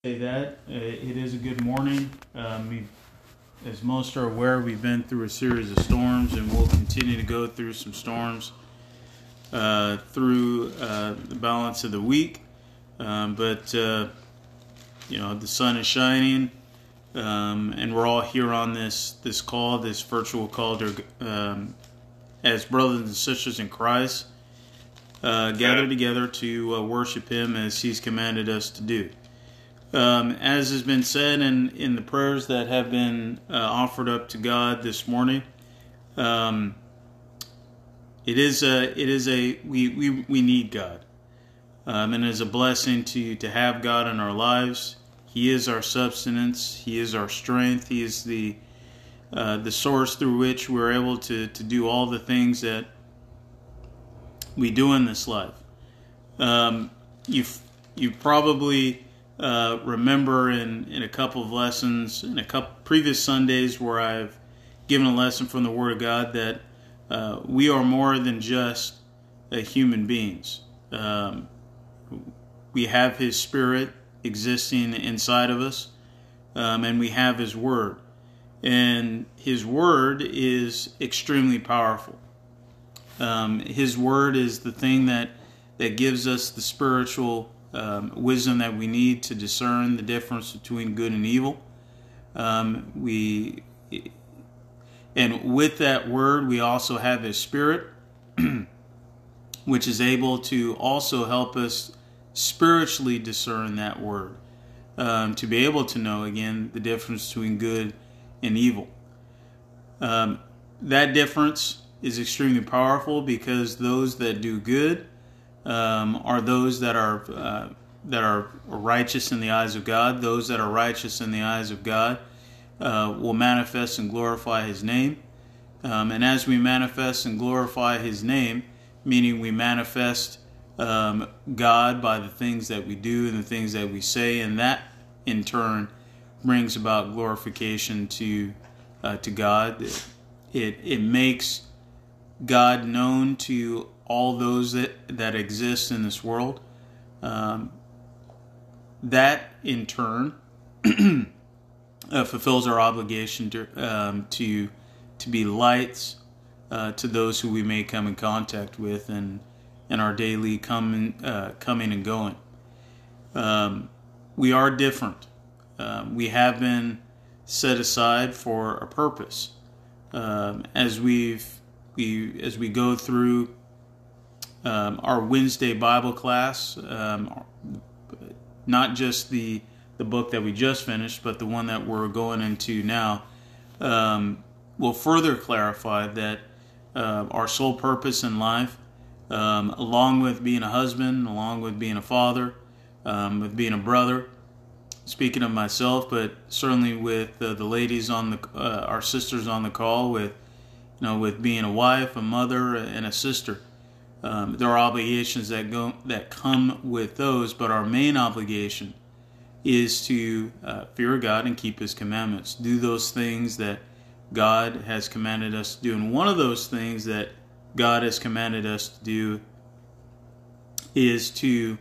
Say that it is a good morning. As most are aware, we've been through a series of storms, and we'll continue to go through some storms through the balance of the week. But the sun is shining, and we're all here on this call, this virtual call, as brothers and sisters in Christ, gathered together to worship Him as He's commanded us to do. As has been said in the prayers that have been offered up to God this morning, we need God, and it is a blessing to have God in our lives. He is our substance. He is our strength. He is the source through which we're able to do all the things that we do in this life. You probably remember in a couple of lessons, in a couple previous Sundays where I've given a lesson from the Word of God, that we are more than just human beings. We have His Spirit existing inside of us, and we have His Word. And His Word is extremely powerful. His Word is the thing that gives us the spiritual wisdom that we need to discern the difference between good and evil. And with that Word, we also have His Spirit, which is able to also help us spiritually discern that Word, to be able to know, again, the difference between good and evil. That difference is extremely powerful, because those that do good are those that are righteous in the eyes of God. Those that are righteous in the eyes of God will manifest and glorify His name. And as we manifest and glorify His name, meaning we manifest God by the things that we do and the things that we say, and that in turn brings about glorification to God. It makes God known to all those that exist in this world. That in turn fulfills our obligation to be lights to those who we may come in contact with in our daily coming and going. We are different. We have been set aside for a purpose. As we go through our Wednesday Bible class, not just the book that we just finished, but the one that we're going into now, will further clarify that our sole purpose in life, along with being a husband, along with being a father, with being a brother, speaking of myself, but certainly with the ladies on our sisters on the call, with being a wife, a mother, and a sister. There are obligations that come with those, but our main obligation is to fear God and keep His commandments. Do those things that God has commanded us to do. And one of those things that God has commanded us to do is to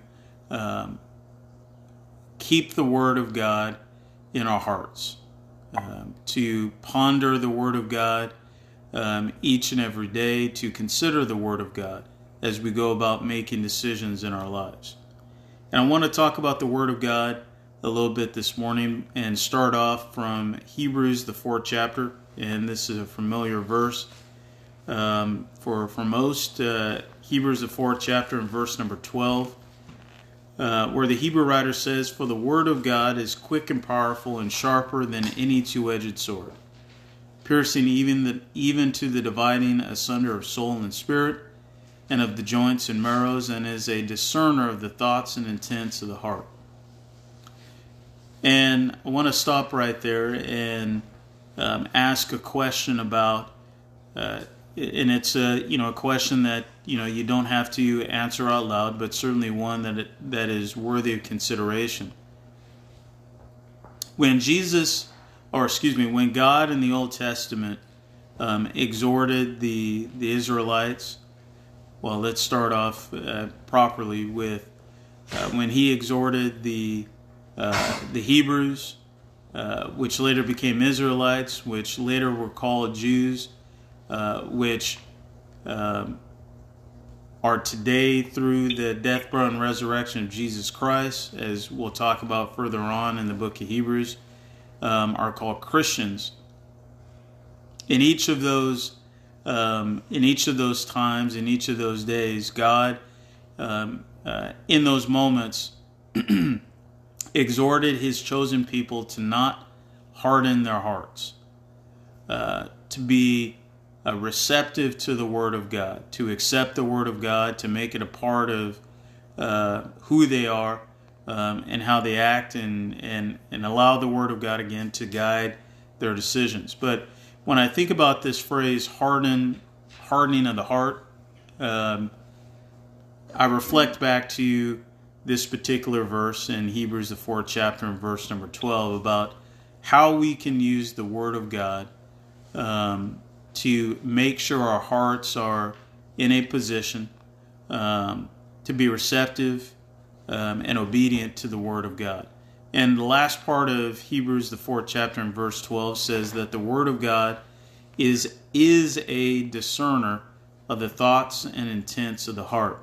keep the Word of God in our hearts, to ponder the Word of God each and every day, to consider the Word of God as we go about making decisions in our lives. And I want to talk about the Word of God a little bit this morning and start off from Hebrews, the 4th chapter. And this is a familiar verse for most. Hebrews, the 4th chapter, and verse number 12, where the Hebrew writer says, "For the Word of God is quick and powerful and sharper than any two-edged sword, piercing even to the dividing asunder of soul and spirit, and of the joints and marrows, and is a discerner of the thoughts and intents of the heart." And I want to stop right there and ask a question about, and it's a question that you don't have to answer out loud, but certainly one that is worthy of consideration. When God in the Old Testament exhorted the Israelites, well, let's start off properly with when He exhorted the the Hebrews, which later became Israelites, which later were called Jews, which are today through the death, burial, and resurrection of Jesus Christ, as we'll talk about further on in the book of Hebrews, are called Christians. In each of those times, in each of those days, God, in those moments, exhorted His chosen people to not harden their hearts, to be receptive to the Word of God, to accept the Word of God, to make it a part of who they are and how they act, and allow the Word of God again to guide their decisions. But when I think about this phrase, hardening of the heart, I reflect back to this particular verse in Hebrews, the 4th chapter, and verse number 12, about how we can use the Word of God to make sure our hearts are in a position to be receptive and obedient to the Word of God. And the last part of Hebrews, the 4th chapter, and verse 12 says that the Word of God is a discerner of the thoughts and intents of the heart.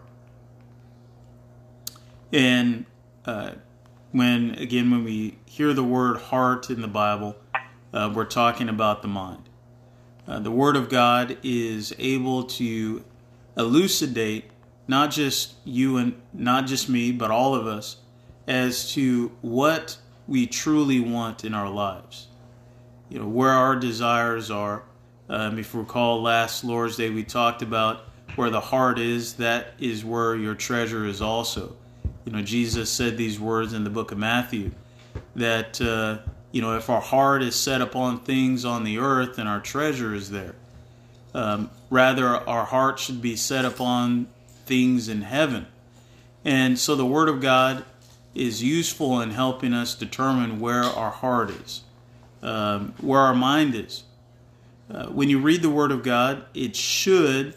And when we hear the word heart in the Bible, we're talking about the mind. The Word of God is able to elucidate not just you and not just me, but all of us, as to what we truly want in our lives. Where our desires are. If you recall, last Lord's Day we talked about where the heart is, that is where your treasure is also. Jesus said these words in the book of Matthew, that if our heart is set upon things on the earth, then our treasure is there. Rather, our heart should be set upon things in heaven. And so the Word of God is useful in helping us determine where our heart is, where our mind is. When you read the Word of God, it should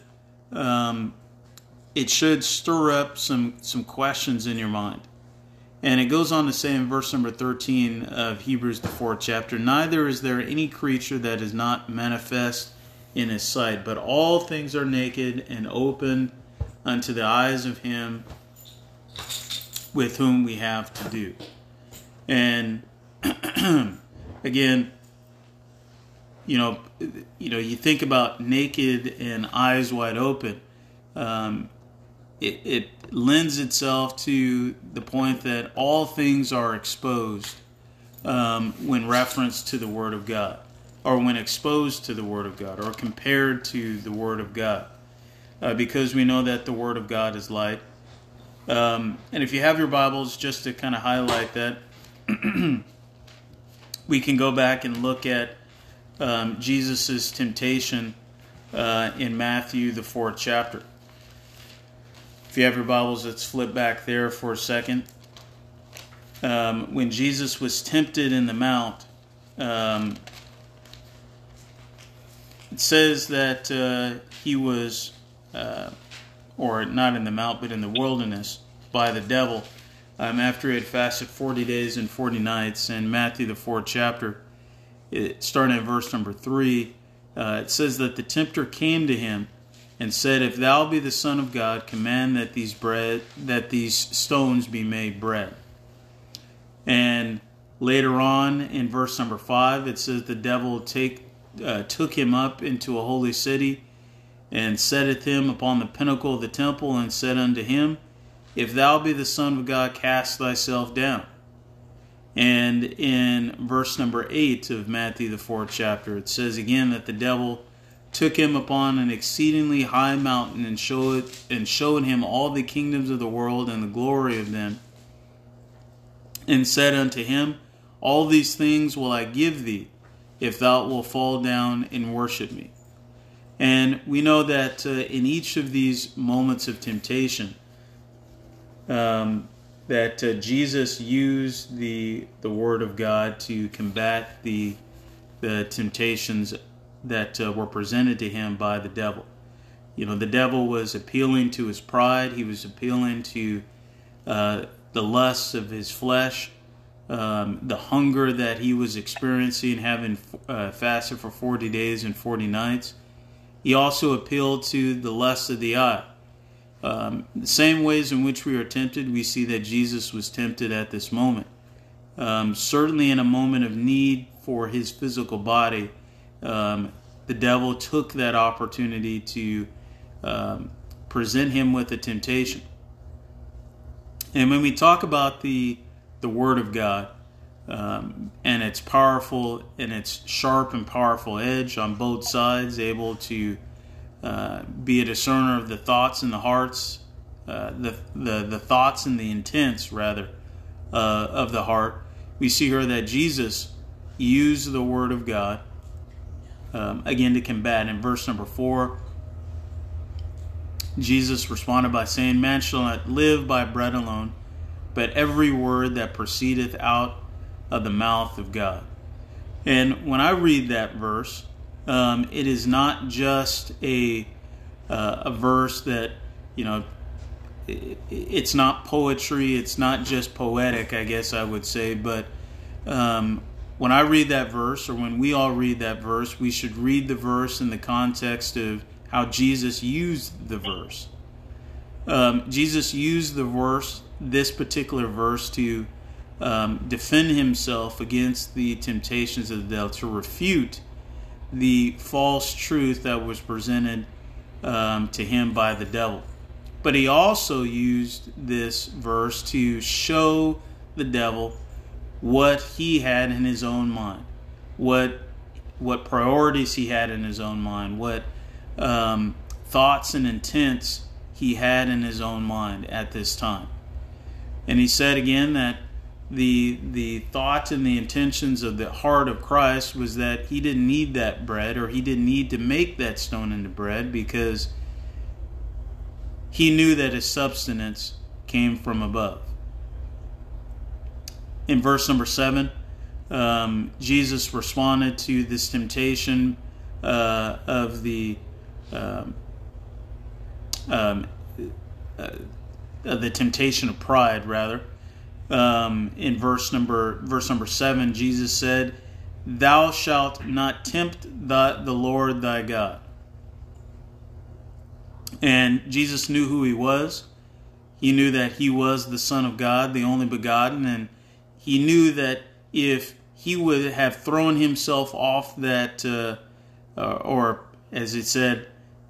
stir up some questions in your mind. And it goes on to say in verse number 13 of Hebrews, the 4th chapter, "Neither is there any creature that is not manifest in His sight, but all things are naked and open unto the eyes of Him with whom we have to do." And again, you think about naked and eyes wide open. It lends itself to the point that all things are exposed when referenced to the Word of God, or when exposed to the Word of God, or compared to the Word of God, because we know that the Word of God is light. And if you have your Bibles, just to kind of highlight that, we can go back and look at Jesus' temptation in Matthew, the 4th chapter. If you have your Bibles, let's flip back there for a second. When Jesus was tempted in the mount, it says that he was, or not in the mount, but in the wilderness by the devil, after he had fasted 40 days and 40 nights. In Matthew, the 4th chapter, starting at verse number 3, it says that the tempter came to him and said, "If thou be the Son of God, command that these stones be made bread." And later on in verse number 5, it says the devil took him up into a holy city and setteth him upon the pinnacle of the temple and said unto him, "If thou be the Son of God, cast thyself down." And in verse number 8 of Matthew, the 4th chapter, it says again that the devil took him upon an exceedingly high mountain and showed him all the kingdoms of the world and the glory of them, and said unto him, "All these things will I give thee, if thou wilt fall down and worship me." And we know that in each of these moments of temptation, that Jesus used the Word of God to combat the temptations that were presented to him by the devil. The devil was appealing to his pride. He was appealing to the lusts of his flesh, the hunger that he was experiencing, having fasted for 40 days and 40 nights. He also appealed to the lust of the eye. The same ways in which we are tempted, we see that Jesus was tempted at this moment. Certainly in a moment of need for his physical body, the devil took that opportunity to present him with a temptation. And when we talk about the Word of God and its powerful and its sharp and powerful edge on both sides, able to be a discerner of the thoughts and the hearts, the thoughts and the intents, rather, of the heart, we see here that Jesus used the Word of God, again, to combat. In verse number 4, Jesus responded by saying, "Man shall not live by bread alone, but every word that proceedeth out of the mouth of God." And when I read that verse, it is not just a verse that, it's not poetry, it's not just poetic, I guess I would say, but when I read that verse, or when we all read that verse, we should read the verse in the context of how Jesus used the verse. Jesus used the verse, this particular verse, to defend himself against the temptations of the devil, to refute the false truth that was presented to him by the devil. But he also used this verse to show the devil what he had in his own mind, what priorities he had in his own mind, what thoughts and intents he had in his own mind at this time. And he said again that the thoughts and the intentions of the heart of Christ was that he didn't need that bread, or he didn't need to make that stone into bread, because he knew that his sustenance came from above. In verse number 7, Jesus responded to this temptation of the temptation of pride, rather. In verse number 7, Jesus said, "Thou shalt not tempt the Lord thy God." And Jesus knew who he was. He knew that he was the Son of God, the only begotten, and he knew that if he would have thrown himself off that, or as it said,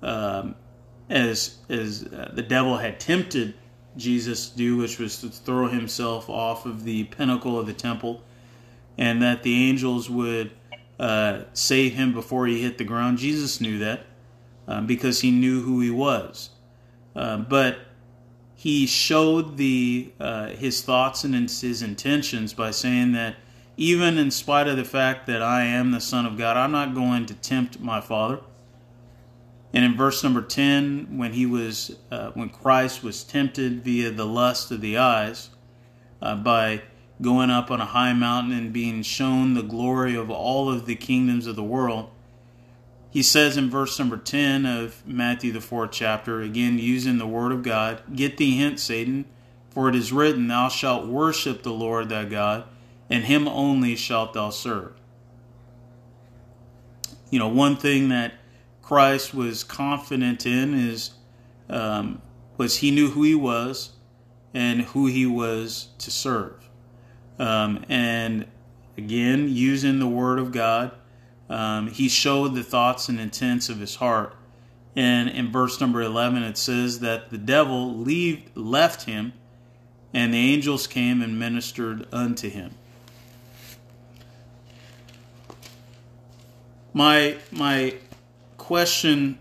as the devil had tempted Jesus to do, which was to throw himself off of the pinnacle of the temple, and that the angels would save him before he hit the ground. Jesus knew that because he knew who he was. But he showed his thoughts and his intentions by saying that even in spite of the fact that I am the Son of God, I'm not going to tempt my Father. And in verse number 10, when Christ was tempted via the lust of the eyes, by going up on a high mountain and being shown the glory of all of the kingdoms of the world, he says in verse number 10 of Matthew the 4th chapter, again using the Word of God, "Get thee hence, Satan, for it is written, Thou shalt worship the Lord thy God, and him only shalt thou serve." One thing that Christ was confident in was he knew who he was and who he was to serve. And again, using the Word of God, he showed the thoughts and intents of his heart. And in verse number 11, it says that the devil left him, and the angels came and ministered unto him. My question,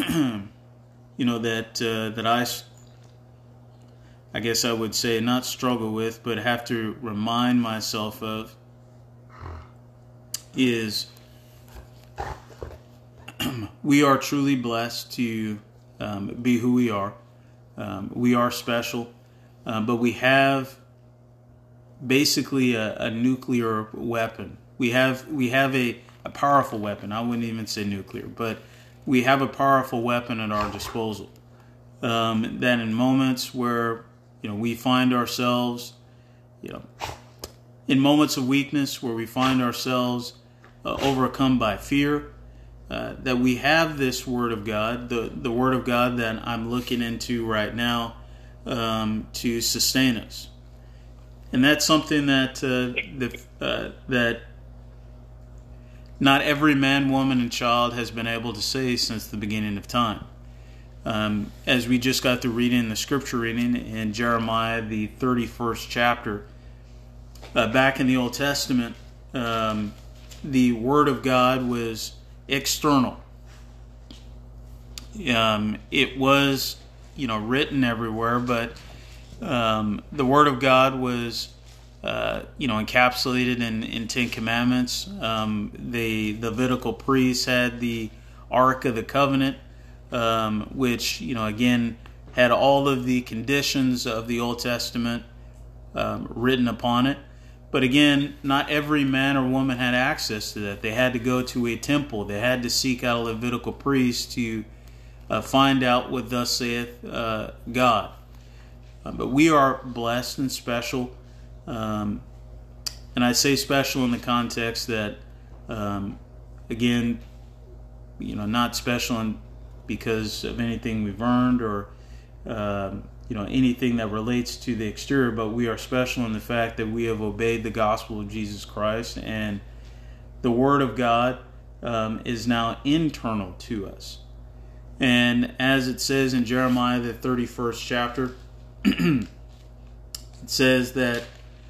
that I guess I would say not struggle with, but have to remind myself of, is we are truly blessed to be who we are. We are special, but we have basically a nuclear weapon. We have a powerful weapon. I wouldn't even say nuclear, but we have a powerful weapon at our disposal. That in moments where we find ourselves, in moments of weakness where we find ourselves overcome by fear, that we have this Word of God, the Word of God that I'm looking into right now, to sustain us. And that's something that that not every man, woman, and child has been able to say since the beginning of time. As we just got through reading the scripture reading in Jeremiah, the 31st chapter, back in the Old Testament, the Word of God was external. It was, written everywhere, but the Word of God was, encapsulated in 10 Commandments. The Levitical priests had the Ark of the Covenant, which, again, had all of the conditions of the Old Testament written upon it. But again, not every man or woman had access to that. They had to go to a temple. They had to seek out a Levitical priest to find out what thus saith God. But we are blessed and special. And I say special in the context that, again, not special because of anything we've earned or, anything that relates to the exterior, but we are special in the fact that we have obeyed the gospel of Jesus Christ, and the Word of God is now internal to us. And as it says in Jeremiah, the 31st chapter, it says that,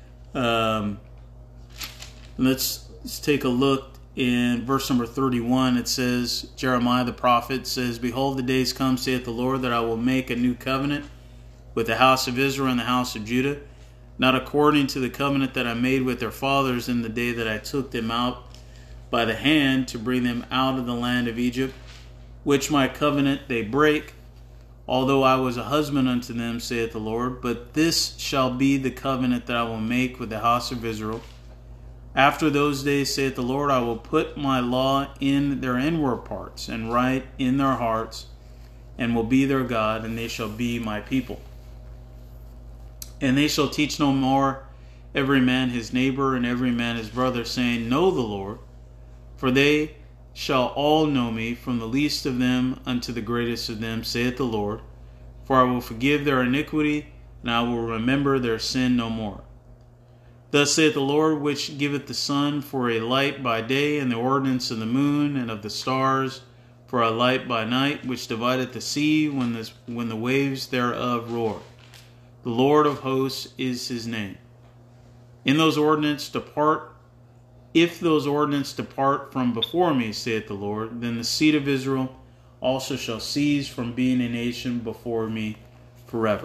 let's take a look in verse number 31. It says, Jeremiah the prophet says, "Behold, the days come, saith the Lord, that I will make a new covenant with the house of Israel and the house of Judah, not according to the covenant that I made with their fathers in the day that I took them out by the hand to bring them out of the land of Egypt, which my covenant they break, although I was a husband unto them, saith the Lord. But this shall be the covenant that I will make with the house of Israel. After those days, saith the Lord, I will put my law in their inward parts, and write in their hearts, and will be their God, and they shall be my people. And they shall teach no more every man his neighbor, and every man his brother, saying, Know the Lord, for they shall all know me, from the least of them unto the greatest of them, saith the Lord. For I will forgive their iniquity, and I will remember their sin no more. Thus saith the Lord, which giveth the sun for a light by day, and the ordinance of the moon and of the stars for a light by night, which divideth the sea when the waves thereof roar. The Lord of hosts is his name. If those ordinances depart from before me, saith the Lord, then the seed of Israel also shall cease from being a nation before me forever."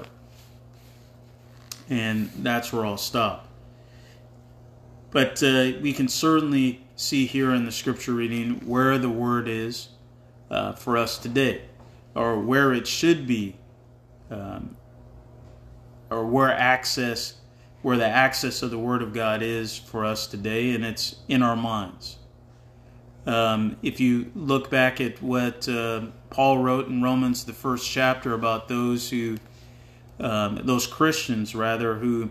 And that's where I'll stop. But we can certainly see here in the scripture reading where the word is for us today, or where it should be, or where the access of the Word of God is for us today, and it's in our minds. If you look back at what Paul wrote in Romans, the 1st chapter, about those Christians who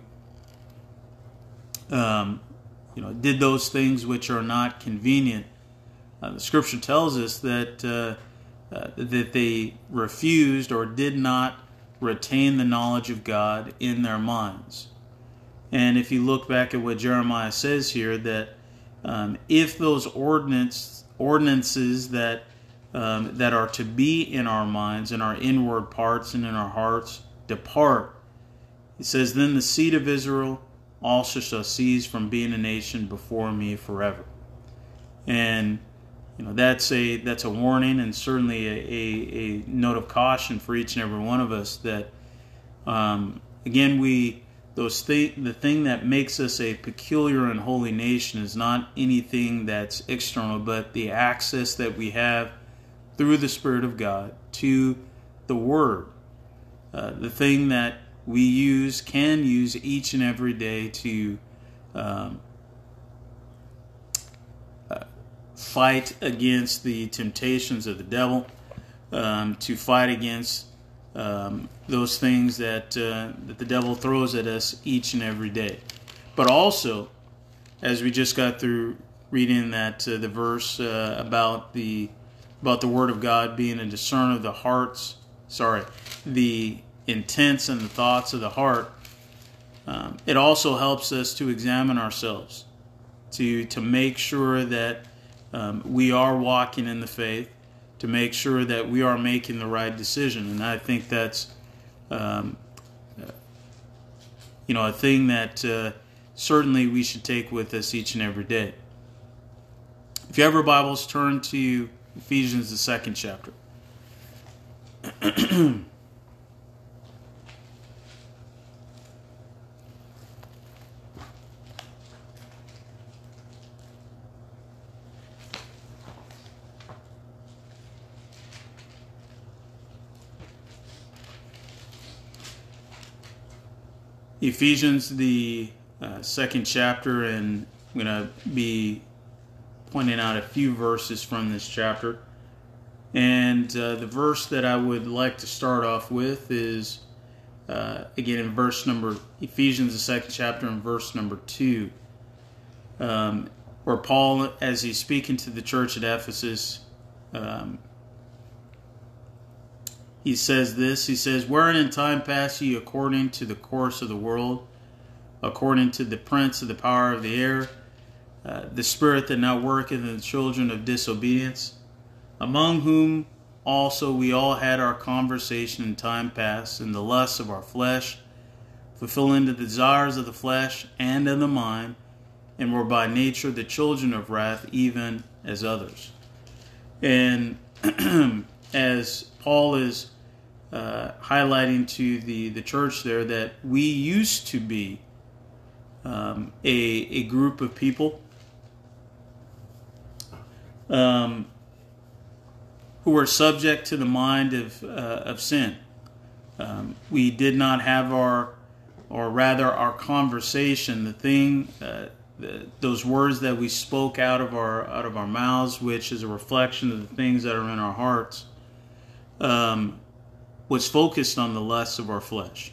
did those things which are not convenient, the Scripture tells us that they refused or did not retain the knowledge of God in their minds. And if you look back at what Jeremiah says here, that if those ordinances that are to be in our minds, in our inward parts and in our hearts, depart, it says, then the seed of Israel also shall cease from being a nation before me forever. And that's a warning, and certainly a note of caution for each and every one of us, that again, the thing that makes us a peculiar and holy nation is not anything that's external, but the access that we have through the Spirit of God to the Word. The thing that we can use each and every day to fight against the temptations of the devil, to fight against those things that the devil throws at us each and every day. But also as we just got through reading that the verse about the Word of God being a discerner of the hearts, the intents and the thoughts of the heart, it also helps us to examine ourselves, to make sure that we are walking in the faith, to make sure that we are making the right decision. And I think that's a thing that certainly we should take with us each and every day. If you have your Bibles, turn to Ephesians, the 2nd chapter. Ephesians, the 2nd chapter, and I'm going to be pointing out a few verses from this chapter. And the verse that I would like to start off with is, again, in Ephesians, the 2nd chapter, and verse number 2, where Paul, as he's speaking to the church at Ephesus, he says this, he says, "Wherein in time past ye according to the course of the world, according to the prince of the power of the air, the spirit that now worketh in the children of disobedience, among whom also we all had our conversation in time past, in the lusts of our flesh, fulfilling the desires of the flesh and of the mind, and were by nature the children of wrath, even as others." And as Paul is highlighting to the church there, that we used to be a group of people who were subject to the mind of sin. We did not have our conversation, the thing, those words that we spoke out of our mouths, which is a reflection of the things that are in our hearts, was focused on the lusts of our flesh.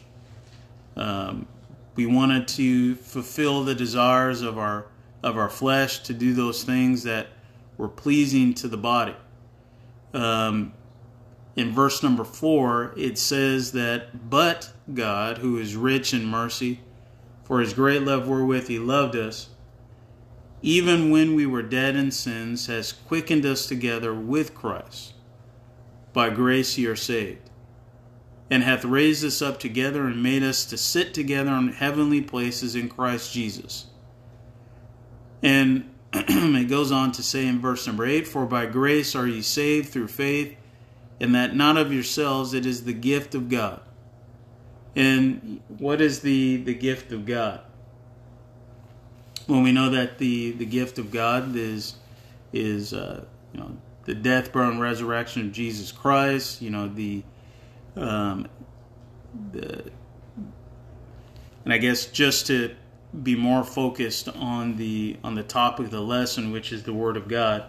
We wanted to fulfill the desires of our flesh, to do those things that were pleasing to the body. In verse number 4, it says that, "But God, who is rich in mercy, for his great love wherewith he loved us, even when we were dead in sins, has quickened us together with Christ. By grace ye are saved, and hath raised us up together and made us to sit together in heavenly places in Christ Jesus." And it goes on to say in verse number 8, "For by grace are ye saved through faith, and that not of yourselves, it is the gift of God." And what is the gift of God? Well, we know that the gift of God is the death, burial, and resurrection of Jesus Christ. And I guess just to be more focused on the topic of the lesson, which is the Word of God,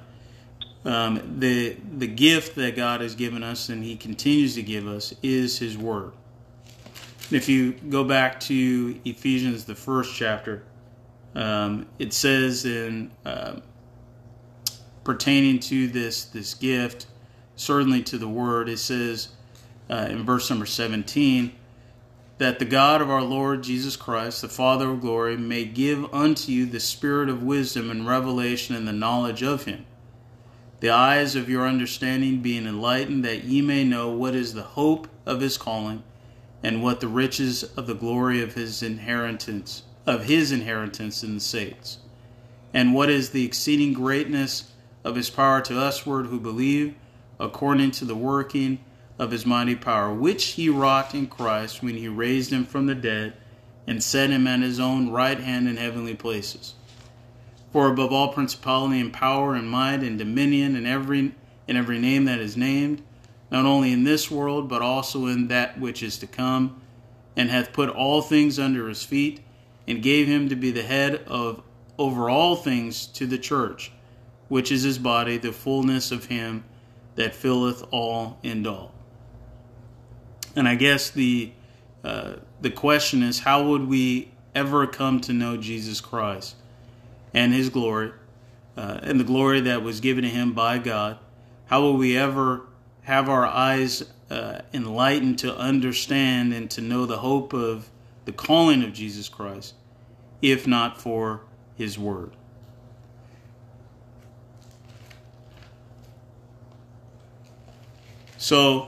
the gift that God has given us and He continues to give us is His Word. And if you go back to Ephesians, the 1st chapter, it says in pertaining to this gift, certainly to the Word, it says in verse number 17, "That the God of our Lord Jesus Christ, the Father of glory, may give unto you the spirit of wisdom and revelation and the knowledge of Him, the eyes of your understanding being enlightened, that ye may know what is the hope of His calling, and what the riches of the glory of His inheritance in the saints, and what is the exceeding greatness of His power to usward who believe, according to the working of His mighty power, which He wrought in Christ when He raised Him from the dead and set Him at His own right hand in heavenly places. For above all principality and power and might and dominion and every name that is named, not only in this world but also in that which is to come, and hath put all things under His feet, and gave Him to be the head of over all things to the church, which is His body, the fullness of Him that filleth all in all." And I guess the question is, how would we ever come to know Jesus Christ? and his glory, and the glory that was given to him by God, how will we ever have our eyes enlightened to understand and to know the hope of the calling of Jesus Christ, if not for his word? So,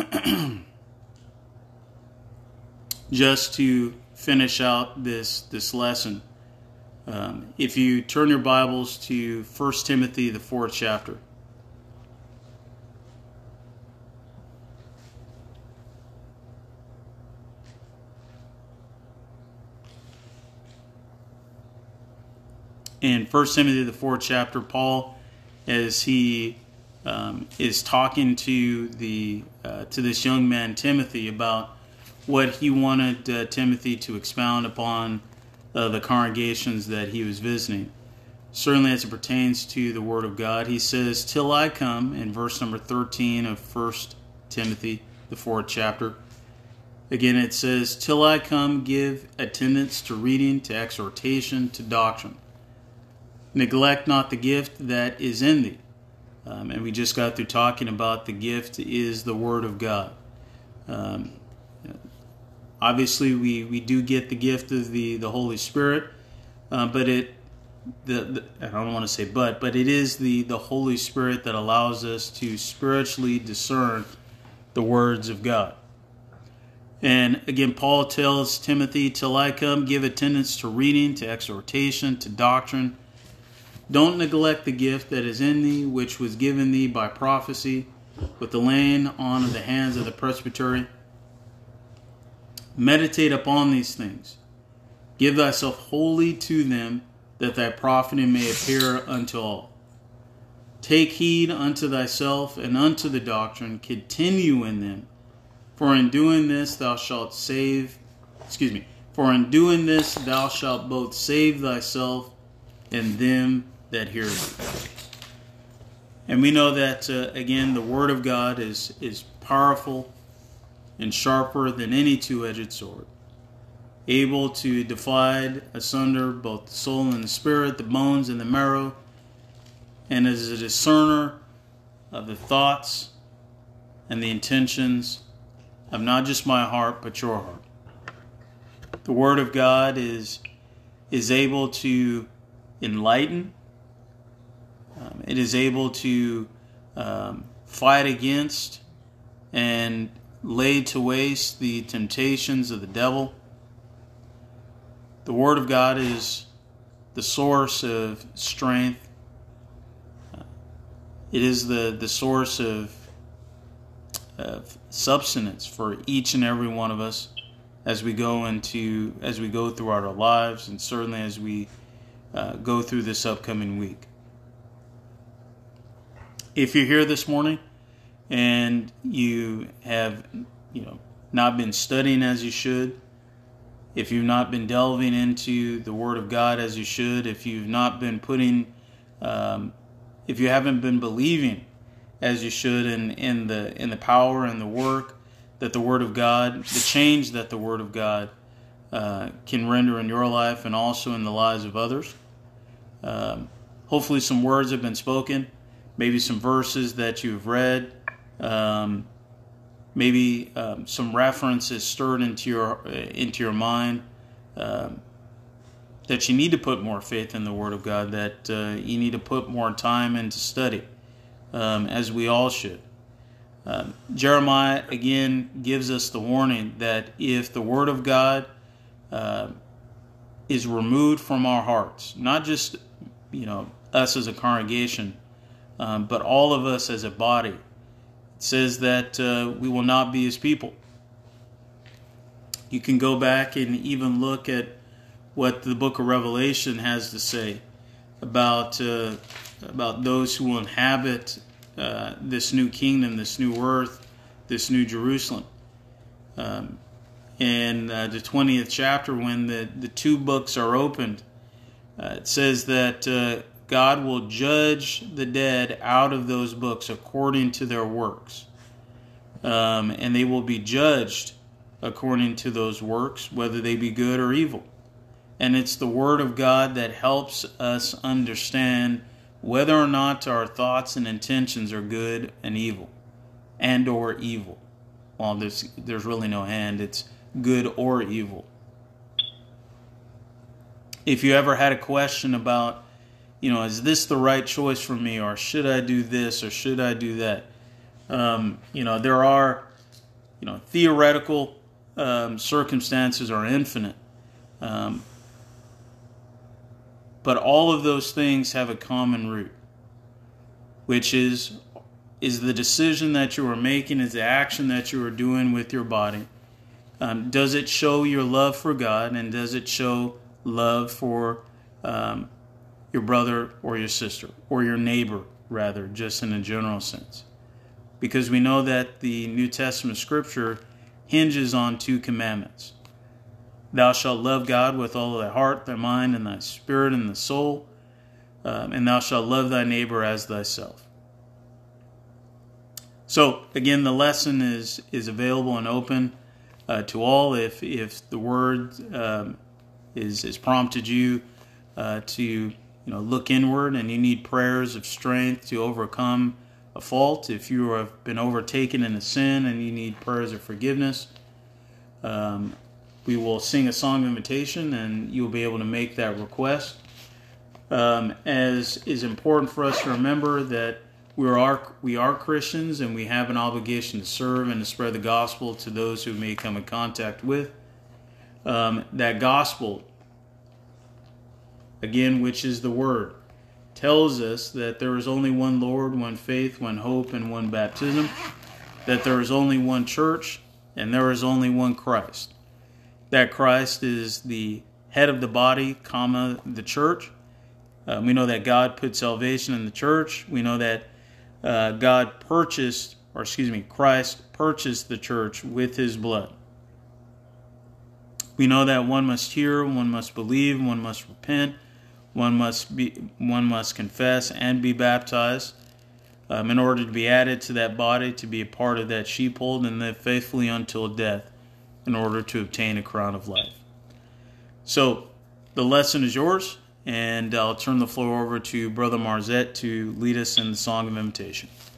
just to finish out this lesson, if you turn your Bibles to 1 Timothy, the 4th chapter. In 1 Timothy, the 4th chapter, Paul, as he is talking to this young man Timothy about what he wanted Timothy to expound upon the congregations that he was visiting. Certainly as it pertains to the Word of God, he says, "Till I come," in verse number 13 of 1 Timothy, the 4th chapter. Again, it says, "Till I come, give attendance to reading, to exhortation, to doctrine. Neglect not the gift that is in thee." And we just got through talking about the gift is the Word of God. Obviously, we do get the gift of the Holy Spirit, but I don't want to say but it is the Holy Spirit that allows us to spiritually discern the words of God. And again, Paul tells Timothy, "Till I come, give attendance to reading, to exhortation, to doctrine. Don't neglect the gift that is in thee, which was given thee by prophecy, with the laying on of the hands of the presbytery. Meditate upon these things. Give thyself wholly to them, that thy profiting may appear unto all. Take heed unto thyself and unto the doctrine. Continue in them. For in doing this thou shalt thou shalt both save thyself and them that hear thee." And we know that, again, the Word of God is powerful and sharper than any two-edged sword, able to divide asunder both the soul and the spirit, the bones and the marrow, and is a discerner of the thoughts and the intentions of not just my heart, but your heart. The Word of God is able to enlighten. It is able to fight against and lay to waste the temptations of the devil. The Word of God is the source of strength. It is the source of substance for each and every one of us as we go throughout our lives, and certainly as we go through this upcoming week. If you're here this morning and you have, not been studying as you should, if you've not been delving into the Word of God as you should, if you've not been if you haven't been believing as you should in the power and the work that the Word of God, the change that the Word of God can render in your life and also in the lives of others. Hopefully some words have been spoken, maybe some verses that you've read, maybe some references stirred into your mind, that you need to put more faith in the Word of God, that you need to put more time into study, as we all should. Jeremiah again gives us the warning that if the Word of God is removed from our hearts, not just us as a congregation, but all of us as a body, it says that we will not be His people. You can go back and even look at what the book of Revelation has to say about those who will inhabit this new kingdom, this new earth, this new Jerusalem. In the 20th chapter, when the two books are opened, it says that God will judge the dead out of those books according to their works. And they will be judged according to those works, whether they be good or evil. And it's the Word of God that helps us understand whether or not our thoughts and intentions are good and evil, and or evil. Well, there's really no and, it's good or evil. If you ever had a question about, is this the right choice for me, or should I do this, or should I do that? There are, theoretical circumstances are infinite. But all of those things have a common root, which is the decision that you are making, is the action that you are doing with your body. Does it show your love for God, and does it show love for your brother or your sister, or your neighbor, rather, just in a general sense? Because we know that the New Testament scripture hinges on 2 commandments. Thou shalt love God with all thy heart, thy mind, and thy spirit, and thy soul. And thou shalt love thy neighbor as thyself. So, again, the lesson is available and open to all. If the Word is prompted you to look inward, and you need prayers of strength to overcome a fault, if you have been overtaken in a sin and you need prayers of forgiveness, we will sing a song of invitation, and you'll be able to make that request. As is important for us to remember that we are Christians, and we have an obligation to serve and to spread the gospel to those who may come in contact with. That gospel, again, which is the Word, tells us that there is only one Lord, one faith, one hope, and one baptism. That there is only one church, and there is only one Christ. That Christ is the head of the body, the church. We know that God put salvation in the church. We know that Christ purchased the church with his blood. We know that one must hear, one must believe, one must repent, one must confess and be baptized in order to be added to that body, to be a part of that sheepfold, and live faithfully until death, in order to obtain a crown of life. So, the lesson is yours, and I'll turn the floor over to Brother Marzette to lead us in the Song of Invitation.